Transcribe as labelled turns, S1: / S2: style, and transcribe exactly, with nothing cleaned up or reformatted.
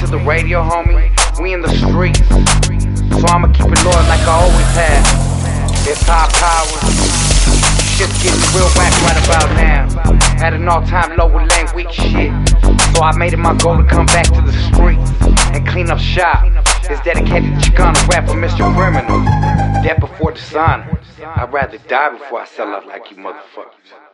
S1: to the radio, homie. We in the streets, so I'ma keep it loyal like I always have. It's high power. Shit's getting real whack right about now. At an all-time low with lame weak shit. So I made it my goal to come back to the streets and clean up shop. It's dedicated to Chicano rapper Mister Criminal. Death before dishonor. I'd rather die before I sell out like you motherfuckers.